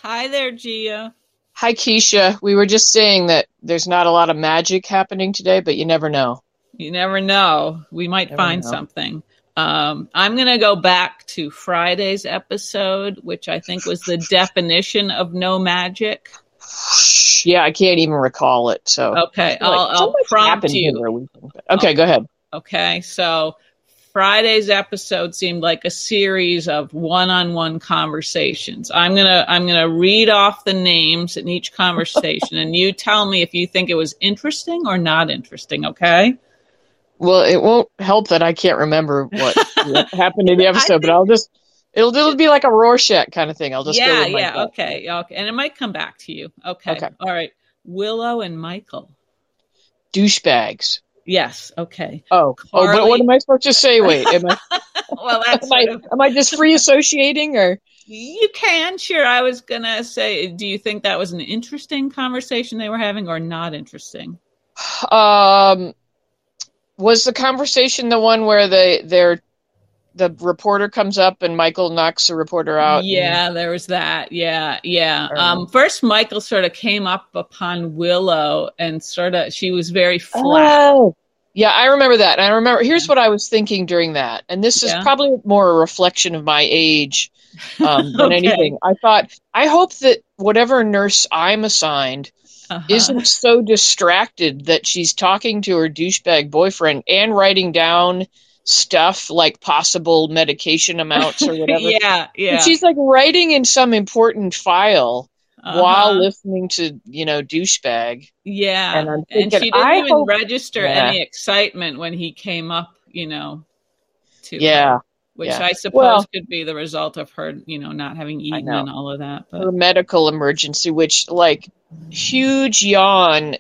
Hi there, Gia. Hi, Keisha. We were just saying that there's not a lot of magic happening today, but you never know. You never know. We might Never find know. something. I'm going to go back to Friday's episode, which I think was the definition of no magic. Yeah, I can't even recall it. So Okay, like so I'll much prompt happened you. over a weekend. I'll, Okay, go ahead. okay, so Friday's episode seemed like a series of one-on-one conversations. I'm gonna read off the names in each conversation, and you tell me if you think it was interesting or not interesting. Okay? Well, it won't help that I can't remember what happened in the I episode, but think. it'll be like a Rorschach kind of thing. I'll just go Yeah, with my yeah, gut. okay, okay. And it might come back to you. Okay. Okay. All right. Willow and Michael. Douchebags. Yes, okay. Oh, but what Carly. am I supposed to say? Wait, am I Well, that's am I sort of, am I just free associating or you can, sure. I was gonna say, do you think that was an interesting conversation they were having or not interesting? um was the conversation the one where the reporter comes up and Michael knocks the reporter out and Yeah, there was that. Yeah, yeah. or, First Michael sort of came up upon Willow and sort of she was very flat. oh yeah, I remember that. And I remember here's what I was thinking during that, and this is Yeah. probably more a reflection of my age than Okay. anything. I thought I hope that whatever nurse I'm assigned Uh-huh. isn't so distracted that she's talking to her douchebag boyfriend and writing down stuff like possible medication amounts or whatever. Yeah, And yeah. she's like writing in some important file while Uh-huh. listening to, douchebag. Yeah. And I'm And thinking, she didn't I even hope, register yeah, any excitement when he came up, to her, yeah, which yeah. I suppose Well, could be the result of her, not having I eaten know and all of that. But her medical emergency, which like huge yawn,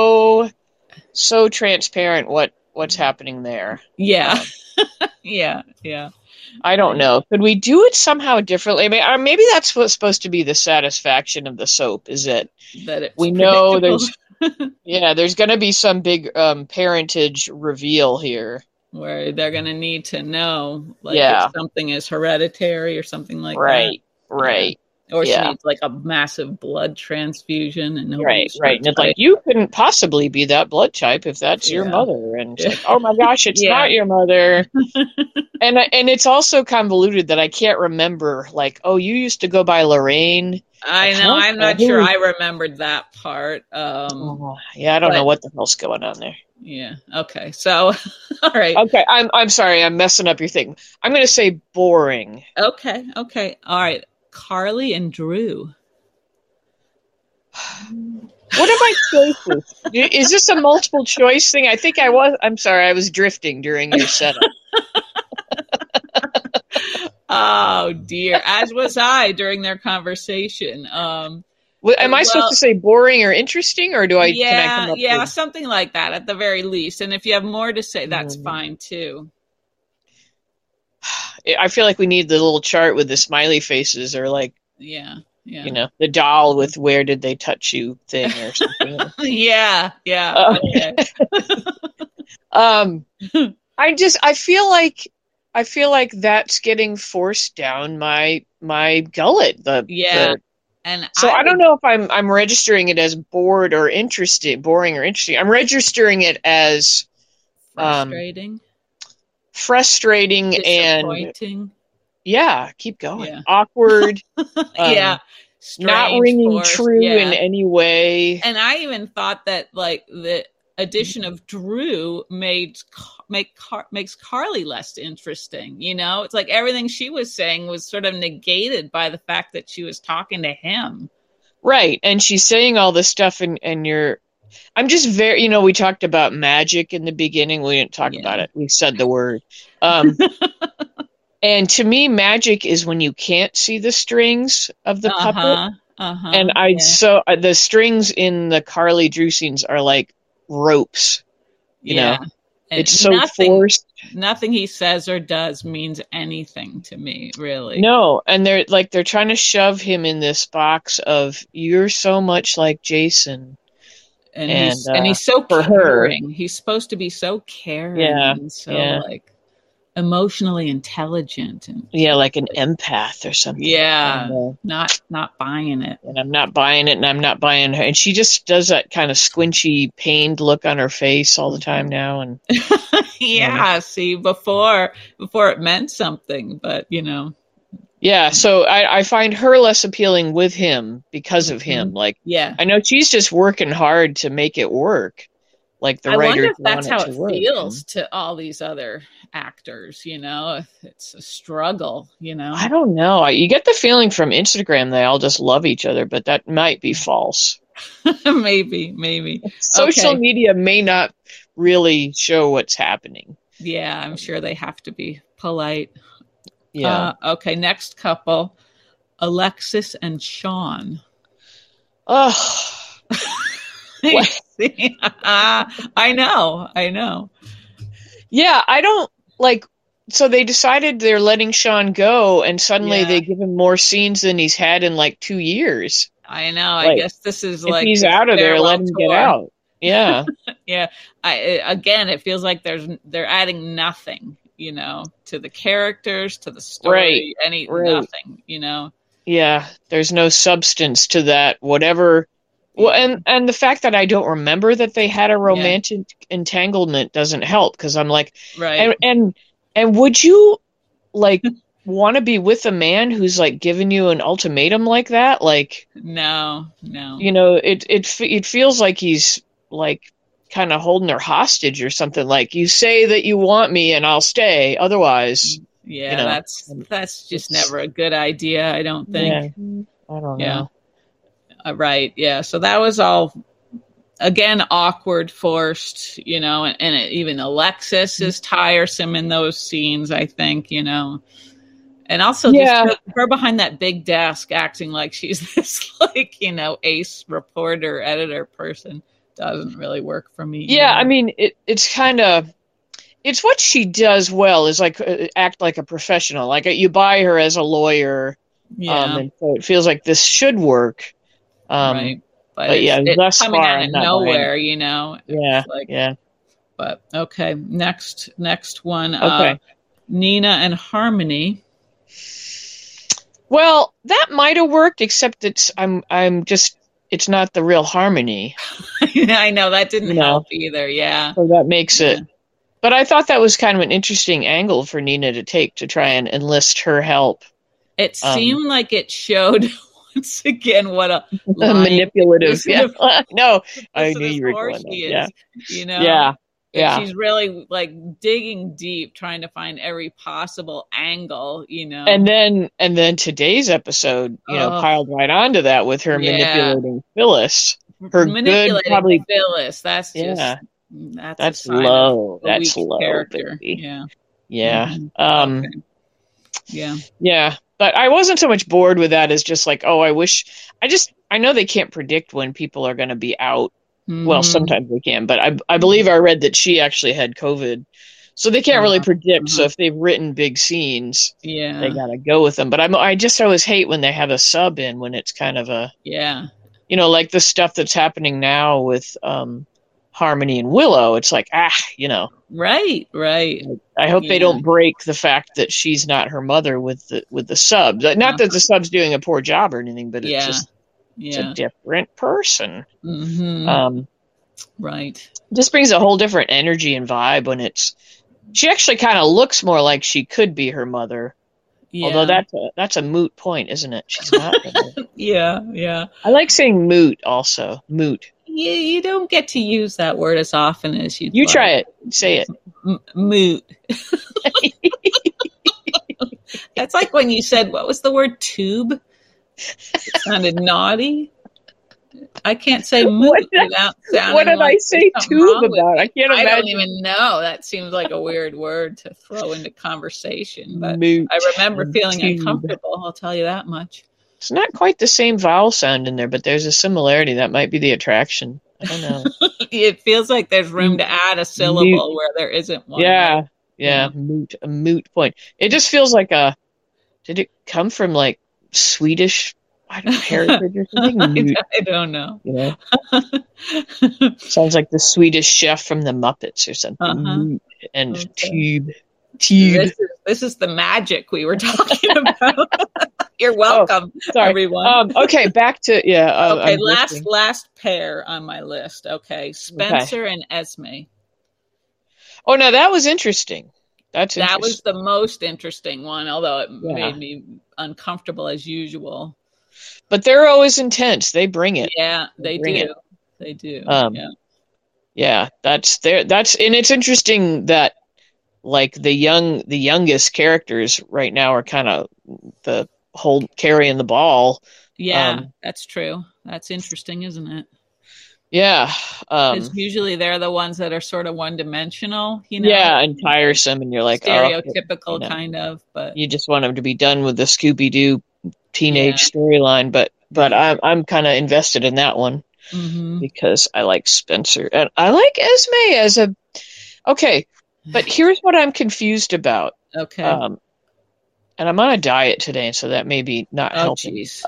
so transparent what's happening there. yeah, Um, yeah, yeah. I I don't know know. Could we do it somehow differently? I mean, maybe that's what's supposed to be the satisfaction of the soap is that that it's we know predictable there's going to be some big parentage reveal here. where they're going to need to know, like, if Yeah, something is hereditary or something like that. right, Yeah. right. Or she Yeah, needs like a massive blood transfusion and right, nobody's her right. And it's like, type. you couldn't possibly be that blood type if that's your Yeah. mother. And it's Yeah. like, oh my gosh, it's Yeah. not your mother. And it's also convoluted that I can't remember, like, oh, you used to go by Lorraine. I Like, know. huh? I'm not sure I remembered that part. Oh, yeah, I don't know But what the hell's going on there. yeah. Okay. So, all right. Okay, I'm sorry, I'm messing up your thing. I'm going to say boring. Okay. Okay. All right. Carly and Drew. What are my choices? Is this a multiple choice thing? I think I was. I'm sorry, I was drifting during your setup. Oh dear. As was I during their conversation. Am I supposed Well, to say boring or interesting, or can I come yeah, up yeah, with? something like that at the very least. And if you have more to say, that's Mm, fine too. I feel like we need the little chart with the smiley faces, or like Yeah. Yeah. the doll with "Where did they touch you" thing, or something. Yeah. Yeah. Uh, Okay. um, I feel like that's getting forced down my gullet. Yeah. The And So I I don't would, know if I'm registering it as boring or interesting. I'm registering it as um, frustrating, frustrating and disappointing. yeah, keep going. Yeah. Awkward, Yeah. um, not Strange, ringing forced. true in Yeah. any way. And I even thought that like the addition of Drew makes Carly less interesting. It's like everything she was saying was sort of negated by the fact that she was talking to him. Right, and she's saying all this stuff, and I'm just very, we talked about magic in the beginning. We didn't talk Yeah. about it. We said the word. Um, and to me, magic is when you can't see the strings of the puppet. Uh-huh. Uh-huh. And Yeah. the strings in the Carly Drew scenes are like ropes, you Yeah. know. And It's so forced. nothing he says or does means anything to me, really. No, and they're trying to shove him in this box of you're so much like Jason, And and he's so for her, caring. He's supposed to be so caring yeah, and so yeah. like emotionally intelligent and like an empath or something. Yeah, not buying it. And I'm not buying it, and I'm not buying her. And she just does that kind of squinchy, pained look on her face all the time now. And see, before it meant something, but Yeah, so I find her less appealing with him because of him. Like, I know she's just working hard to make it work. Like the writers wonder if that's how it feels work. to all these other actors. If it's a struggle. I don't know. You get the feeling from Instagram they all just love each other, but that might be false. Maybe. Social media may not really show what's happening. Yeah, I'm sure they have to be polite. Yeah. Okay, next couple, Alexis and Sean. Oh. I know. Yeah, I don't like. So they decided they're letting Sean go, and suddenly they give him more scenes than he's had in like 2 years. I know. I guess this is if he's out of there, let him get out. Yeah. Yeah. Again, it feels like they're adding nothing, to the characters, to the story, nothing, Yeah, there's no substance to that. Whatever. Well, and the fact that I don't remember that they had a romantic entanglement doesn't help, because I'm like, and would you like want to be with a man who's like giving you an ultimatum like that? Like, no. It feels like he's like kind of holding her hostage or something. Like, you say that you want me and I'll stay, otherwise. Yeah, that's just never a good idea, I don't think. Yeah, I don't know. Right. Yeah. So that was all, again, awkward, forced, and even Alexis is tiresome in those scenes, I think, and also just her behind that big desk acting like she's this ace reporter, editor person doesn't really work for me. Yeah. I mean, it's kind of, it's what she does well is like act like a professional. Like, you buy her as a lawyer. And so it feels like this should work. Right. But it's coming out of nowhere, Yeah. But okay, next one. Okay. Nina and Harmony. Well, that might have worked, except it's not the real Harmony. I know that didn't help either. Yeah. So that makes it. But I thought that was kind of an interesting angle for Nina to take, to try and enlist her help. It seemed like it showed once again what a manipulative. No, I knew you were going there. Yeah. She's really like digging deep, trying to find every possible angle, And then today's episode, piled right onto that with her manipulating Phyllis. Manipulating Phyllis. That's just that's low. That's low character. Baby. Yeah. Yeah. But I wasn't so much bored with that as just like, I know they can't predict when people are going to be out. Mm-hmm. Well, sometimes they can, but I believe I read that she actually had COVID. So they can't really predict. So if they've written big scenes, they got to go with them. But I just always hate when they have a sub in, when it's kind of a, like the stuff that's happening now with Harmony and Willow. It's like, Right. I hope they don't break the fact that she's not her mother with the subs. Not that the sub's doing a poor job or anything, but it's just it's a different person. Mm-hmm. Right. Just brings a whole different energy and vibe when she actually kind of looks more like she could be her mother. Yeah. Although that's a moot point, isn't it? She's not. Yeah. I like saying moot also. Moot. Yeah, you don't get to use that word as often as you'd You like. try it. Say it. Moot. That's like when you said, what was the word, tube? It sounded naughty. I can't say moot without sounding What did like I say tube about? I can't imagine. I don't even know. That seems like a weird word to throw into conversation. But moot I remember feeling uncomfortable, I'll tell you that much. It's not quite the same vowel sound in there, but there's a similarity. That might be the attraction. I don't know. It feels like there's room to add a syllable where there isn't one. Yeah. Moot, a moot point. It just feels like did it come from like Swedish, heritage or something? I don't know. Sounds like the Swedish chef from the Muppets or something. Moot and tube. Teed. This is the magic we were talking about. You're welcome, everyone. Okay, back to okay, last pair on my list. Okay, Spencer and Esme. Oh, no, that was interesting. That was the most interesting one, although it made me uncomfortable as usual. But they're always intense. They bring it. Yeah, they do. They do. Yeah, that's and it's interesting that like the youngest characters right now are kind of the whole carrying the ball. Yeah, that's true. That's interesting, isn't it? Yeah. Because usually they're the ones that are sort of one-dimensional, Yeah, and tiresome, and you're like stereotypical kind of. But you just want them to be done with the Scooby-Doo teenage storyline. But I'm kind of invested in that one because I like Spencer and I like Esme as a. Okay, but here's what I'm confused about. Okay. And I'm on a diet today, so that may be not helping. Geez.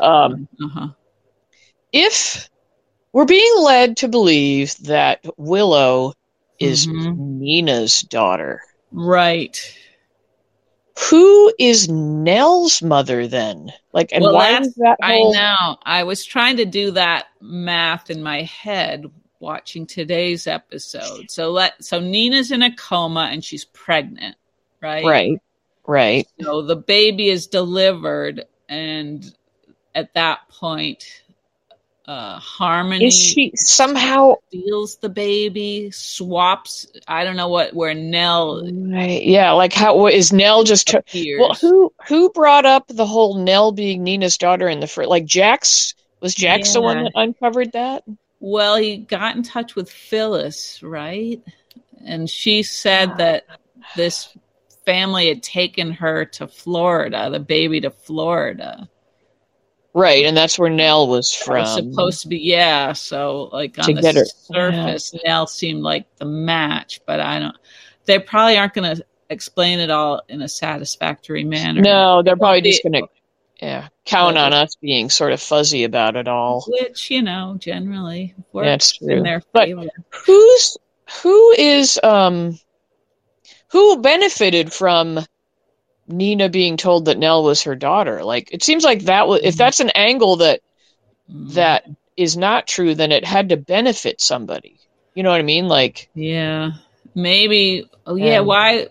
If we're being led to believe that Willow is Nina's daughter. Right. Who is Nell's mother then? Like, and why is that whole... I know. I was trying to do that math in my head watching today's episode. So Nina's in a coma and she's pregnant, right? Right. So the baby is delivered, and at that point, Harmony is she somehow steals the baby, swaps. I don't know where Nell. Right. Yeah. Like how is Nell just? Well, who brought up the whole Nell being Nina's daughter in the first? Like Jax was Jax the one that uncovered that? Well, he got in touch with Phyllis, right? And she said that this family had taken her to Florida, the baby to Florida. Right, and that's where Nell was from. Was supposed to be, so like on the surface, Nell seemed like the match, but they probably aren't going to explain it all in a satisfactory manner. No, they're probably just going to count on us being sort of fuzzy about it all. Which, generally works in their favor. But who benefited from Nina being told that Nell was her daughter? Like, it seems like that was, if that's an angle that is not true, then it had to benefit somebody. You know what I mean? Like, maybe. Oh yeah. Why?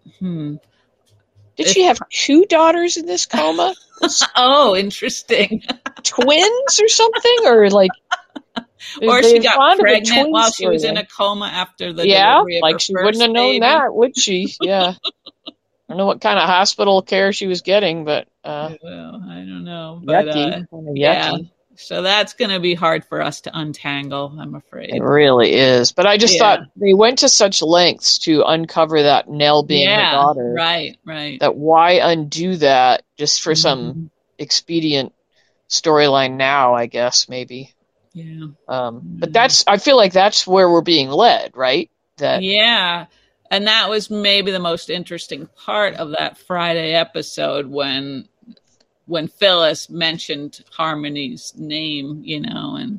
Did she have two daughters in this coma? Oh, interesting. Twins or something, or like, or she got pregnant while she was in a coma after the delivery of like her she first wouldn't have known baby. that, would she? Yeah. I don't know what kind of hospital care she was getting, but well, I don't know. But yucky. So that's going to be hard for us to untangle, I'm afraid. It really is. But I just thought they went to such lengths to uncover that Nell being her daughter. Right. That why undo that just for some expedient storyline now, I guess, maybe. Yeah. But I feel like that's where we're being led, right? And that was maybe the most interesting part of that Friday episode when Phyllis mentioned Harmony's name, and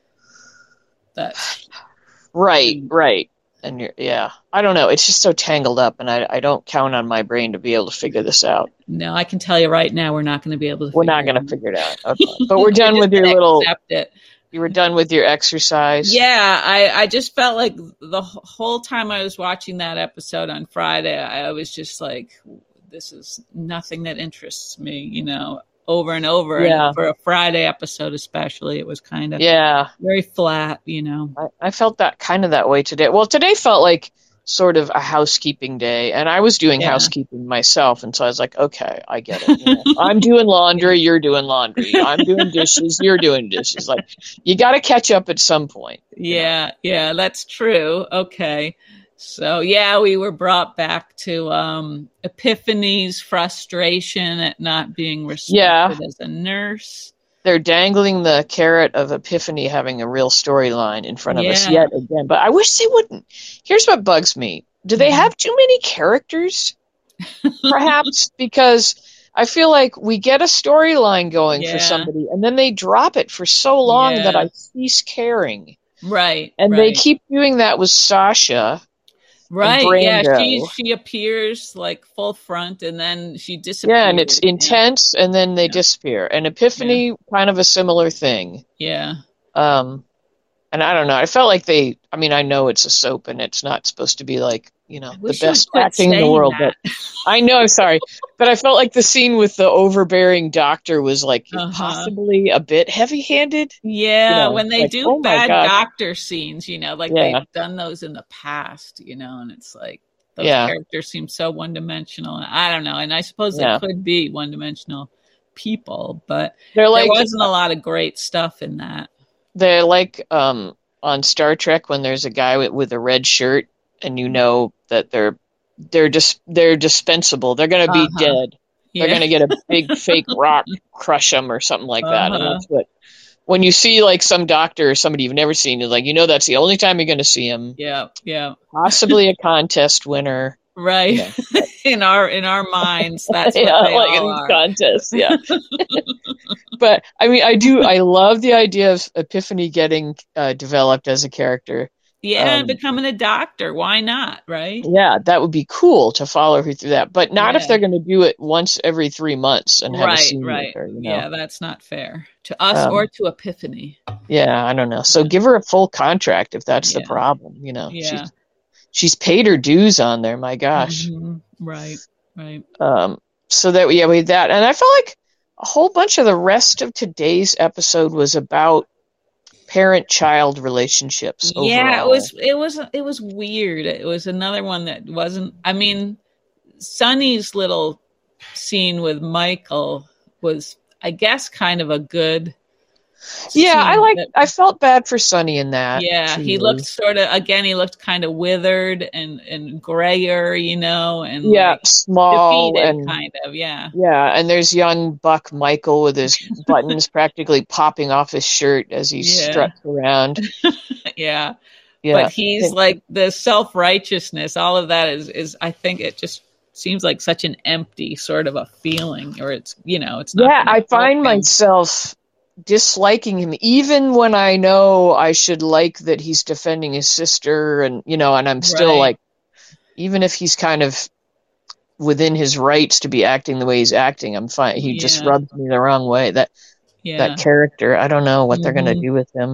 that's right. And I don't know. It's just so tangled up, and I don't count on my brain to be able to figure this out. No, I can tell you right now, we're not going to be able to. We're not going to figure it out. Okay, but we're done with your little. Accept it. You were done with your exercise? Yeah, I just felt like the whole time I was watching that episode on Friday, I was just like, this is nothing that interests me, over and over. Yeah. And for a Friday episode especially, it was kind of very flat, I felt that kind of that way today. Well, today felt like sort of a housekeeping day, and I was doing housekeeping myself, and so I was like, okay, I get it. I'm doing laundry, you're doing laundry. I'm doing dishes, you're doing dishes. Like, you got to catch up at some point. Yeah, that's true. Okay. So, we were brought back to Epiphany's frustration at not being respected as a nurse. They're dangling the carrot of Epiphany having a real storyline in front of us yet again. But I wish they wouldn't. Here's what bugs me. Do they have too many characters? Perhaps because I feel like we get a storyline going for somebody, and then they drop it for so long that I cease caring. Right. And they keep doing that with Sasha. Right. and Yeah. Brando. She appears like full front and then she disappears. Yeah, and it's intense, and then they disappear. And Epiphany, kind of a similar thing. Yeah. And I don't know. I felt like I know it's a soap and it's not supposed to be like, the best acting in the world, but I know, I'm sorry. But I felt like the scene with the overbearing doctor was like possibly a bit heavy-handed. Yeah, when they do bad doctor scenes, like they've done those in the past, and it's like those characters seem so one-dimensional. And I don't know. And I suppose they could be one-dimensional people, but there wasn't a lot of great stuff in that. They're like on Star Trek when there's a guy with a red shirt and that they're dispensable. They're going to be dead. Yeah. They're going to get a big fake rock crush them or something like that. And that's when you see like some doctor or somebody you've never seen, it's like, that's the only time you're going to see him. Yeah. Yeah. Possibly a contest winner. Right. In our minds, that's what they all are. Contests, yeah. But I love the idea of Epiphany getting developed as a character. Yeah, becoming a doctor. Why not, right? Yeah, that would be cool to follow her through that. But not if they're going to do it once every 3 months and have a scene with her. Yeah, that's not fair to us or to Epiphany. Yeah, I don't know. So give her a full contract if that's the problem. Yeah. She's paid her dues on there. My gosh. Mm-hmm. Right. So that we had that, and I felt like a whole bunch of the rest of today's episode was about parent-child relationships. Yeah, overall. it was weird. It was another one that wasn't. I mean, Sonny's little scene with Michael was, I guess, kind of a good. Yeah, I felt bad for Sonny in that. Yeah, too. He looked he looked kind of withered and grayer, and small defeated, and kind of, yeah. Yeah, and there's young buck Michael with his buttons practically popping off his shirt as he struts around. Yeah. But he's like the self-righteousness, all of that is I think it just seems like such an empty sort of a feeling, or it's it's not. Yeah, I find myself disliking him even when I know I should like that he's defending his sister, and and I'm still like, even if he's kind of within his rights to be acting the way he's acting, I'm fine. He just rubs me the wrong way. That character, I don't know what they're going to do with him.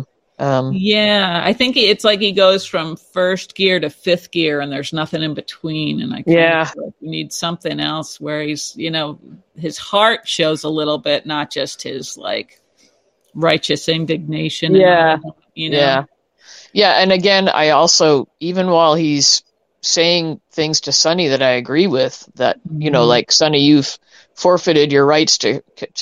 I think it's like he goes from first gear to fifth gear and there's nothing in between, and I kind of feel like we need something else where he's his heart shows a little bit, not just his like righteous indignation. Yeah. And again, I also, even while he's saying things to Sonny that I agree with, that, like, Sonny, you've forfeited your rights to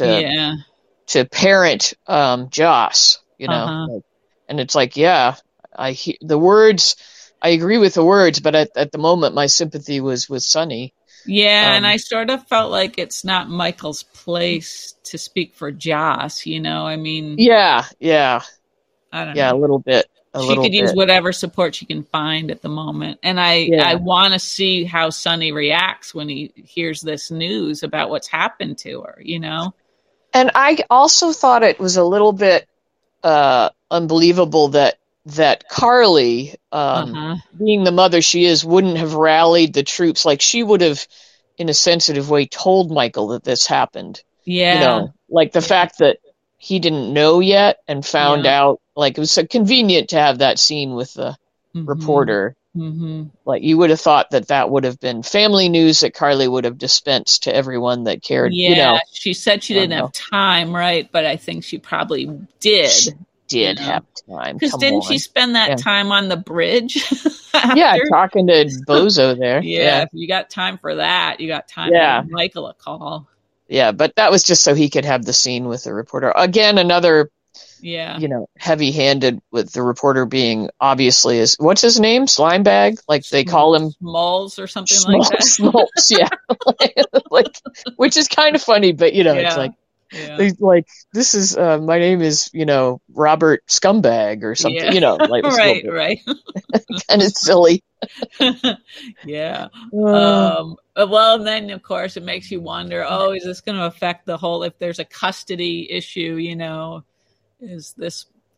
parent, Joss, and it's like, I hear the words, I agree with the words, but at the moment, my sympathy was with Sonny. Yeah, and I sort of felt like it's not Michael's place to speak for Joss, I mean... Yeah. I don't know. A little bit. She could use whatever support she can find at the moment. And I want to see how Sonny reacts when he hears this news about what's happened to her, And I also thought it was a little bit unbelievable that Carly, being the mother she is, wouldn't have rallied the troops. Like, she would have, in a sensitive way, told Michael that this happened. Yeah. Like the fact that he didn't know yet and found out, like, it was so convenient to have that scene with the reporter. Mm-hmm. Like, you would have thought that would have been family news that Carly would have dispensed to everyone that cared. Yeah, she said she didn't have time, right? But I think she probably did. She did have time. Because didn't she spend that time on the bridge? Yeah, talking to Bozo there. Yeah, if you got time for that, you got time to give Michael a call. Yeah, but that was just so he could have the scene with the reporter. Again, another, heavy-handed with the reporter being obviously what's his name? Slimebag? Like they call him Smalls or something like that. Smalls, yeah. like, which is kind of funny, but it's like, like, this is my name is Robert Scumbag or something, like right and it's silly. Yeah. Well, then of course it makes you wonder, is this going to affect the whole, if there's a custody issue, is this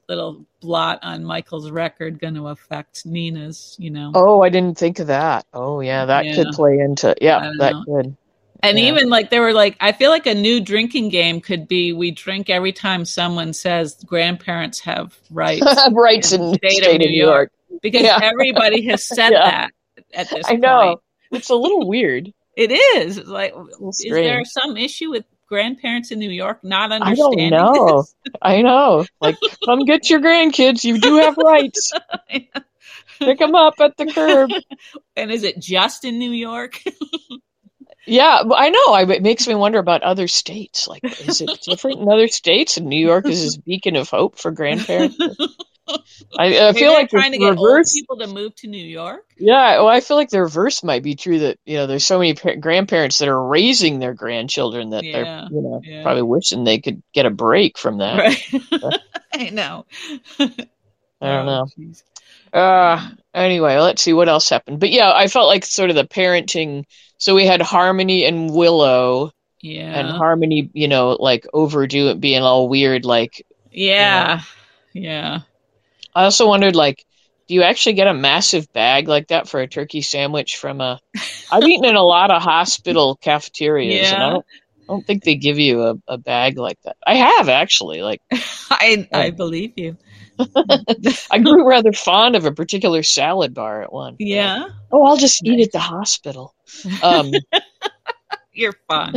little blot on Michael's record going to affect Nina's, Oh, I didn't think of that. Oh, yeah, that could play into, that could. And even like they were like, I feel like a new drinking game could be we drink every time someone says grandparents have rights. Rights in the state of New York. Because everybody has said that at this point. I know. It's a little weird. It is. It's like, is there some issue with grandparents in New York not understanding I don't know. this? I know. Like, come get your grandkids. You do have rights. Pick them up at the curb. And is it just in New York? Yeah, I know. It makes me wonder about other states. Like, is it different in other states? And New York is this beacon of hope for grandparents. I feel like trying to get old people to move to New York. Yeah, well, I feel like the reverse might be true. That there's so many grandparents that are raising their grandchildren that they're probably wishing they could get a break from that. Right. I know. I don't know. Anyway, let's see what else happened. But yeah, I felt like sort of the parenting. So we had Harmony and Willow. Yeah. And Harmony, like overdo it, being all weird, like. Yeah. Yeah. I also wondered, like, do you actually get a massive bag like that for a turkey sandwich from a? I've eaten in a lot of hospital cafeterias, and I don't think they give you a bag like that. I have actually, like. I believe you. I grew rather fond of a particular salad bar at one. Yeah. I'll just eat at the hospital. You're fun.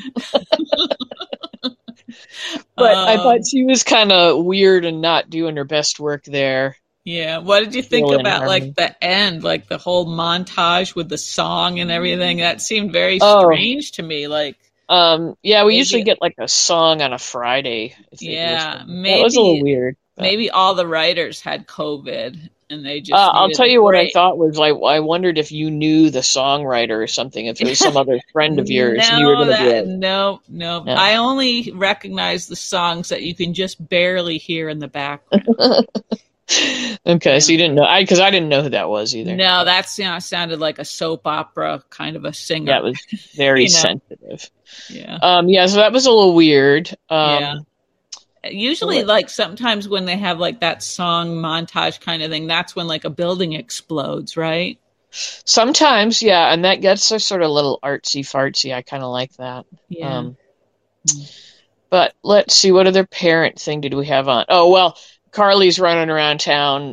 But I thought she was kind of weird and not doing her best work there. Yeah. What did you think about like the end, like the whole montage with the song and everything? That seemed very strange to me. Like, we usually get like a song on a Friday. Yeah, maybe that was a little weird. Maybe all the writers had COVID and they just. I'll tell you what I thought was like. I wondered if you knew the songwriter or something. If it was some other friend of yours. No, and you were gonna do it. No. I only recognize the songs that you can just barely hear in the background. Okay, so you didn't know, because I didn't know who that was either. No, that's sounded like a soap opera kind of a singer. That was very sensitive. Yeah. So that was a little weird. Usually, like sometimes when they have like that song montage kind of thing, that's when like a building explodes, right? Sometimes, yeah, and that gets a sort of little artsy fartsy. I kind of like that. Yeah. But let's see, what other parent thing did we have on? Oh well, Carly's running around town,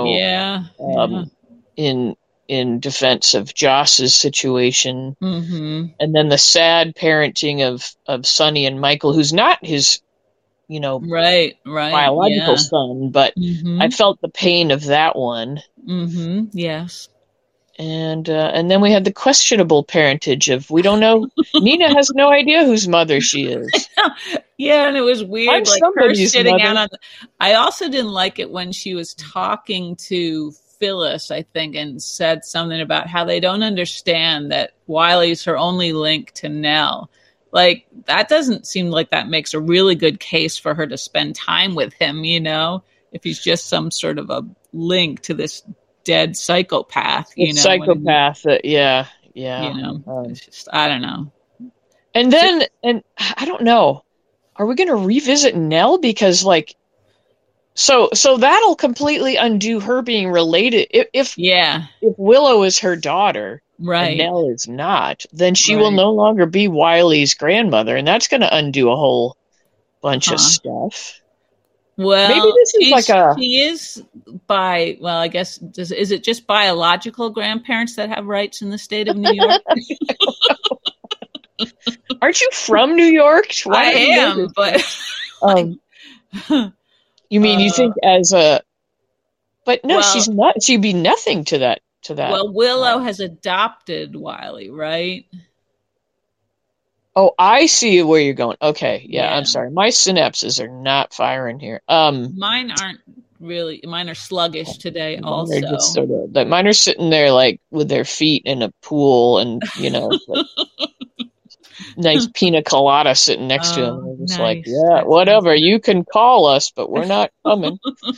in defense of Joss's situation, and then the sad parenting of Sonny and Michael, who's not his. Right, biological son, but I felt the pain of that one. Yes. And then we had the questionable parentage of, we don't know, Nina has no idea whose mother she is. Yeah, and it was weird. I'm like her sitting mother. out on. I also didn't like it when she was talking to Phyllis, I think, and said something about how they don't understand that Wiley's her only link to Nell. Like, that doesn't seem like that makes a really good case for her to spend time with him, if he's just some sort of a link to this dead psychopath, Psychopath, yeah. It's just, I don't know. And then, and I don't know, are we going to revisit Nell? Because, like, so that'll completely undo her being related. If Willow is her daughter, right, and Nell is not, then she will no longer be Wiley's grandmother, and that's going to undo a whole bunch of stuff. Well, maybe this is she is I guess, is it just biological grandparents that have rights in the state of New York? Aren't you from New York? I am, but you mean you think as a? But no, she's not. She'd be nothing to that. Well, Willow has adopted Wiley, right? Oh, I see where you're going. Okay, yeah. I'm sorry. My synapses are not firing here. Mine aren't really. Mine are sluggish today. Also, just sort of, mine are sitting there like with their feet in a pool, and like, nice pina colada sitting next to them. They're just like, yeah, that's whatever. Nice. You can call us, but we're not coming.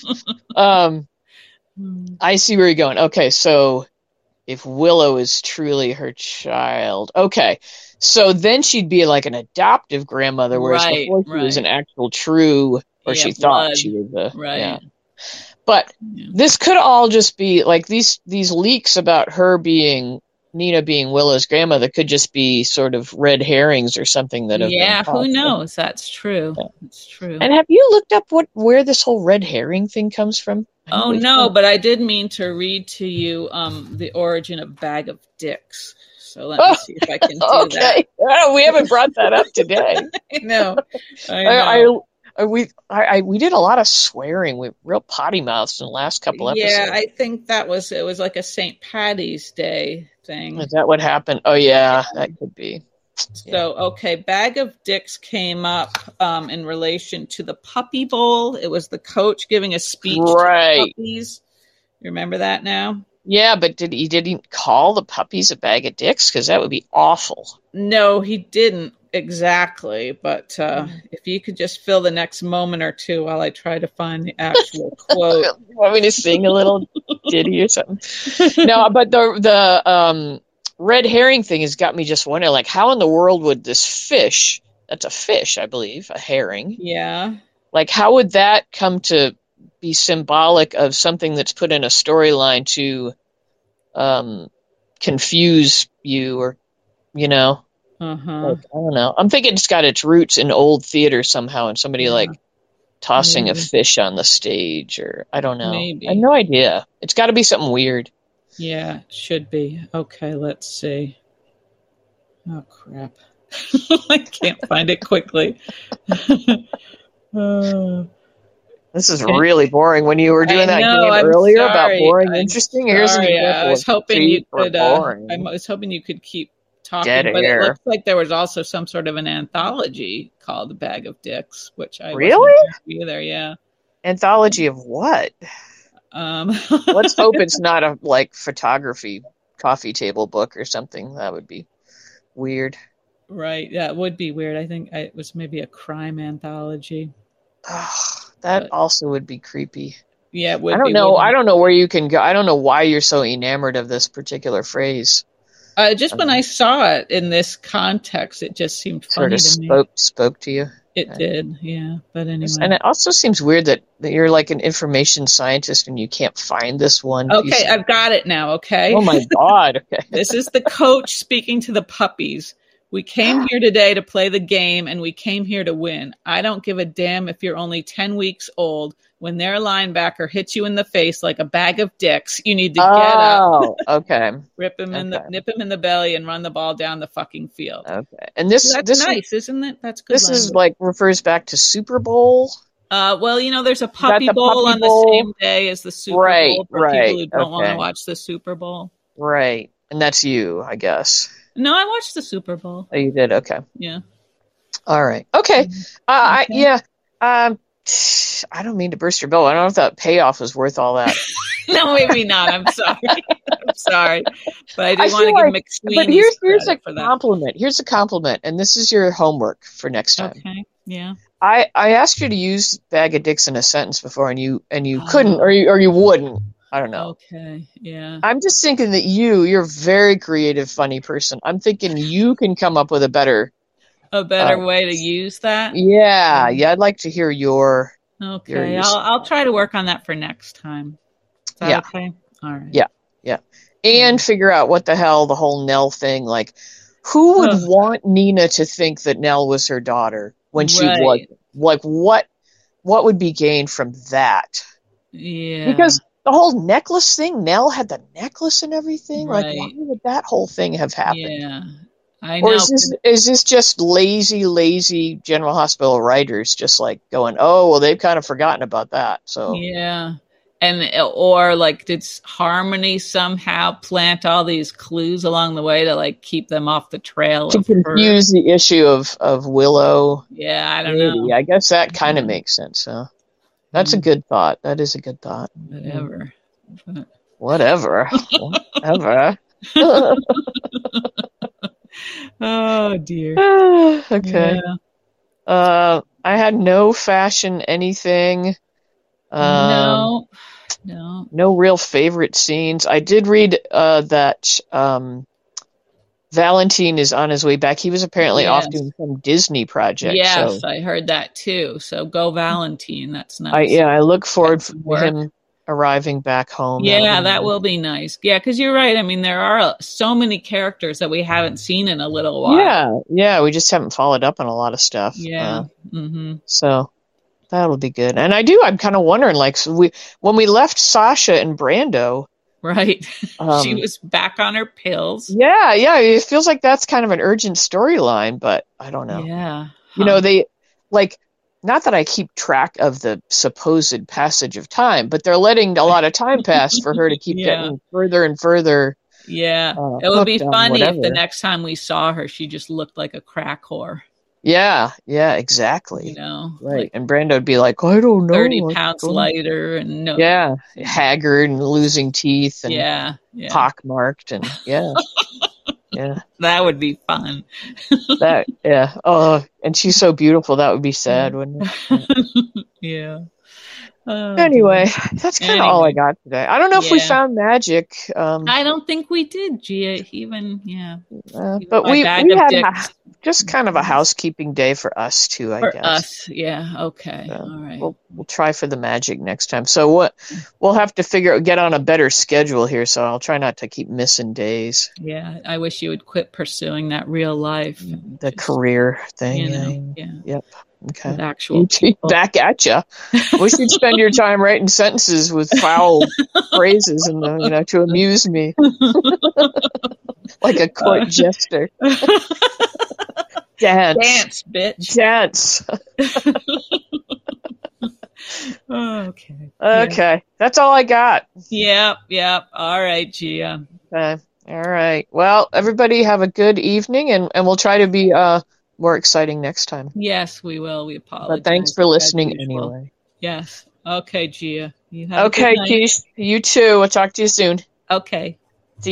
I see where you're going. Okay, so if Willow is truly her child, okay, so then she'd be like an adoptive grandmother, whereas before she was an actual true, or she thought she was a But this could all just be like these leaks about Nina being Willow's grandmother could just be sort of red herrings or something that have been who knows? That's true. Yeah. That's true. And have you looked up where this whole red herring thing comes from? Oh no, but I did mean to read to you the origin of Bag of Dicks. So let me see if I can do that. Oh, we haven't brought that up today. I know. We did a lot of swearing. We real potty mouths in the last couple episodes. Yeah, I think it was like a St. Patty's Day thing. Is that what happened? Oh yeah, that could be. So, okay, Bag of Dicks came up in relation to the Puppy Bowl. It was the coach giving a speech to the puppies. You remember that now? Yeah, but did he call the puppies a bag of dicks? Because that would be awful. No, he didn't exactly. But if you could just fill the next moment or two while I try to find the actual quote. You want me to sing a little ditty or something? No, but the red herring thing has got me just wondering, like, how in the world would this fish, that's a fish, I believe, a herring. Yeah. Like, how would that come to be symbolic of something that's put in a storyline to confuse you or, like, I don't know. I'm thinking it's got its roots in old theater somehow and somebody like tossing a fish on the stage or I don't know. Maybe. I have no idea. It's got to be something weird. Yeah, it should be. Okay, let's see. Oh, crap. I can't find it quickly. This is really boring. When you were doing that game earlier about boring, interesting. Here's an example. I was hoping you could. I was hoping you could keep talking, but it looks like there was also some sort of an anthology called "The Bag of Dicks," which I really either. Yeah, anthology of what? Let's hope it's not a photography coffee table book or something. That would be weird. Right. Yeah, it would be weird. I think it was maybe a crime anthology. That also would be creepy. Yeah, it would I don't know. I don't know where you can go. I don't know why you're so enamored of this particular phrase. Just when I saw it in this context, it just seemed funny to me. Spoke to you. It did, yeah. But anyway, and it also seems weird that you're like an information scientist and you can't find this one. Okay, I've got it now. Okay. Oh my God. Okay. This is the coach speaking to the puppies. We came here today to play the game, and we came here to win. I don't give a damn if you're only 10 weeks old. When their linebacker hits you in the face like a bag of dicks, you need to get up. Okay. Nip him in the belly and run the ball down the fucking field. Okay. And that's nice, isn't it? That's good. This language. Refers back to Super Bowl. Well, there's a puppy bowl on the same day as the Super Bowl for people who don't want to watch the Super Bowl. Right. And that's you, I guess. No, I watched the Super Bowl. Oh, you did? Okay. Yeah. All right. Okay. I don't mean to burst your bubble. I don't know if that payoff was worth all that. No, maybe not. I'm sorry. But I do want to give McSweeney. But here's a compliment. Here's a compliment, and this is your homework for next time. Okay. Yeah. I asked you to use bag of dicks in a sentence before, and you couldn't, or you wouldn't. I don't know. Okay, yeah. I'm just thinking that you're a very creative, funny person. I'm thinking you can come up with a better way to use that. Yeah. I'd like to hear your. Okay, I'll try to work on that for next time. Is that okay? All right. Yeah. And figure out what the hell the whole Nell thing. Like, who would want Nina to think that Nell was her daughter when she wasn't? Like, what would be gained from that? Yeah. Because the whole necklace thing, Nell had the necklace and everything. Right. Like, why would that whole thing have happened? Yeah, I know. Or is this just lazy General Hospital writers just like going, oh, well, they've kind of forgotten about that. So yeah. Or like, did Harmony somehow plant all these clues along the way to like keep them off the trail? To confuse the issue of Willow. Yeah, I don't know. I guess that kind of makes sense. Huh? That's a good thought. That is a good thought. Whatever. Oh dear. Okay. Yeah. I had no fashion anything. No real favorite scenes. I did read that Valentine is on his way back. He was apparently off Yes. doing some Disney project. Yes, So I heard that too. So go Valentine. That's nice. I look forward to work. him arriving back home. Yeah, that will be nice. Yeah, because you're right. I mean, there are so many characters that we haven't seen in a little while. Yeah. We just haven't followed up on a lot of stuff. Yeah. So that'll be good. And I'm kind of wondering, like, when we left Sasha and Brando. Right. She was back on her pills. Yeah. It feels like that's kind of an urgent storyline, but I don't know. Yeah. You know, they, like, not that I keep track of the supposed passage of time, but they're letting a lot of time pass for her to keep getting further and further. Yeah. It would be funny if the next time we saw her, she just looked like a crack whore. Yeah, exactly. You know, right. Like and Brando would be like, I don't know. 30 pounds lighter and haggard and losing teeth and pockmarked and yeah. That would be fun. Oh, and she's so beautiful. That would be sad, wouldn't it? Yeah. Anyway, that's kind of all I got today. I don't know if we found magic. I don't think we did, Gia. But we had just kind of a housekeeping day for us too, I guess. For us, yeah. Okay, all right. We'll try for the magic next time. So we'll have to get on a better schedule here. So I'll try not to keep missing days. Yeah, I wish you would quit pursuing that real life, career thing. You know, yeah. Yep. Okay. With actual people. Back at you. Wish you'd spend your time writing sentences with foul phrases and to amuse me, like a court jester. Dance, bitch. Dance. Okay. Okay. That's all I got. Yep. All right, Gia. Okay. All right. Well, everybody have a good evening, and we'll try to be more exciting next time. Yes, we will. We apologize. But thanks for listening anyway. Yes. Okay, Gia. You have okay, Keish. You too. We'll talk to you soon. Okay.